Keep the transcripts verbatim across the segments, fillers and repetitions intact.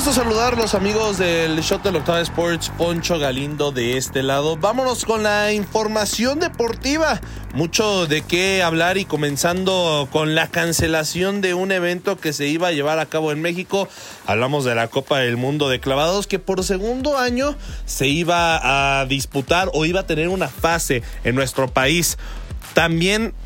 gusto saludarlos, amigos del Shot del Octava Sports. Poncho Galindo de este lado. Vámonos con la información deportiva. Mucho de qué hablar y comenzando con la cancelación de un evento que se iba a llevar a cabo en México. Hablamos de la Copa del Mundo de Clavados, que por segundo año se iba a disputar o iba a tener una fase en nuestro país. También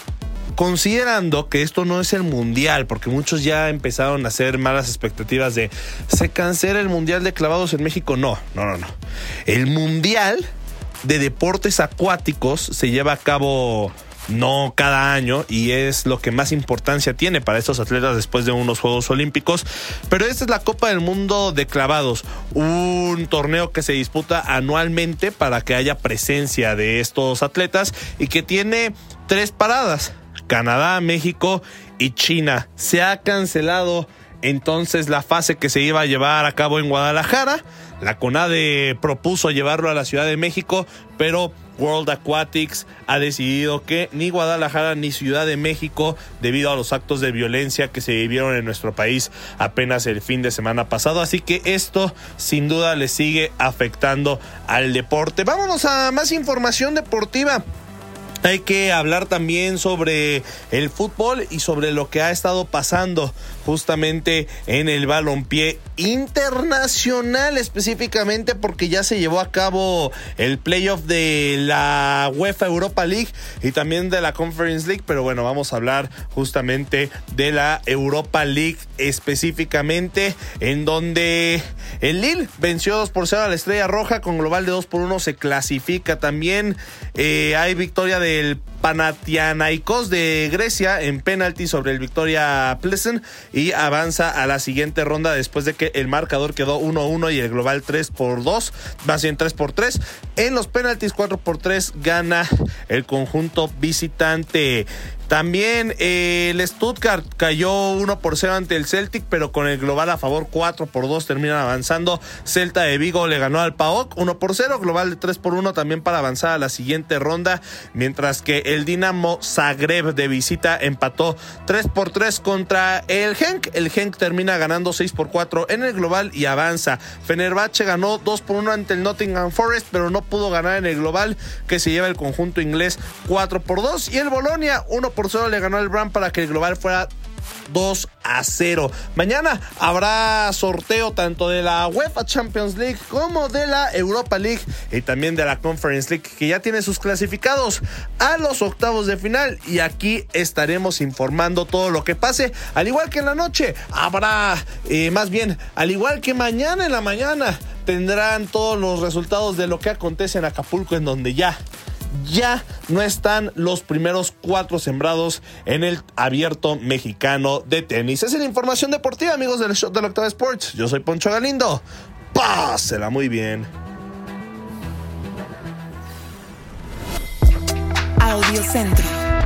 considerando que esto no es el mundial, porque muchos ya empezaron a hacer malas expectativas de se cancela el mundial de clavados en México. No, no, no, no. El mundial de deportes acuáticos se lleva a cabo no cada año y es lo que más importancia tiene para estos atletas después de unos Juegos Olímpicos. Pero esta es la Copa del Mundo de Clavados, un torneo que se disputa anualmente para que haya presencia de estos atletas y que tiene tres paradas: Canadá, México y China. Se ha cancelado entonces la fase que se iba a llevar a cabo en Guadalajara. La CONADE propuso llevarlo a la Ciudad de México, pero World Aquatics ha decidido que ni Guadalajara ni Ciudad de México, debido a los actos de violencia que se vivieron en nuestro país apenas el fin de semana pasado. Así que esto sin duda le sigue afectando al deporte. Vámonos a más información deportiva. Hay que hablar también sobre el fútbol y sobre lo que ha estado pasando justamente en el balompié internacional, específicamente porque ya se llevó a cabo el playoff de la UEFA Europa League y también de la Conference League, pero bueno, vamos a hablar justamente de la Europa League específicamente, en donde el Lille venció dos por cero a la Estrella Roja con global de dos por uno, se clasifica también. Eh, hay victoria del Panathinaikos de Grecia en penalti sobre el Victoria Plzen y avanza a la siguiente ronda después de que el marcador quedó uno a uno y el global tres por dos, más bien tres por tres. En los penaltis cuatro por tres gana el conjunto visitante. También eh, el Stuttgart cayó uno por cero ante el Celtic, pero con el global a favor cuatro por dos terminan avanzando. Celta de Vigo le ganó al P A O K uno por cero, global de tres por uno también para avanzar a la siguiente ronda, mientras que el Dinamo Zagreb de visita empató tres por tres contra el Genk. El Genk termina ganando seis por cuatro en el global y avanza. Fenerbahce ganó dos por uno ante el Nottingham Forest, pero no pudo ganar en el global que se lleva el conjunto inglés cuatro por dos, y el Bolonia uno por cero le ganó al Brann para que el global fuera dos a cero. Mañana habrá sorteo tanto de la UEFA Champions League como de la Europa League y también de la Conference League, que ya tiene sus clasificados a los octavos de final, y aquí estaremos informando todo lo que pase. Al igual que en la noche habrá, eh, más bien, al igual que mañana en la mañana, tendrán todos los resultados de lo que acontece en Acapulco, en donde ya Ya no están los primeros cuatro sembrados en el abierto mexicano de tenis. Esa es la información deportiva, amigos del Shot del Octava Sports. Yo soy Poncho Galindo. Pásela muy bien. Audio Centro.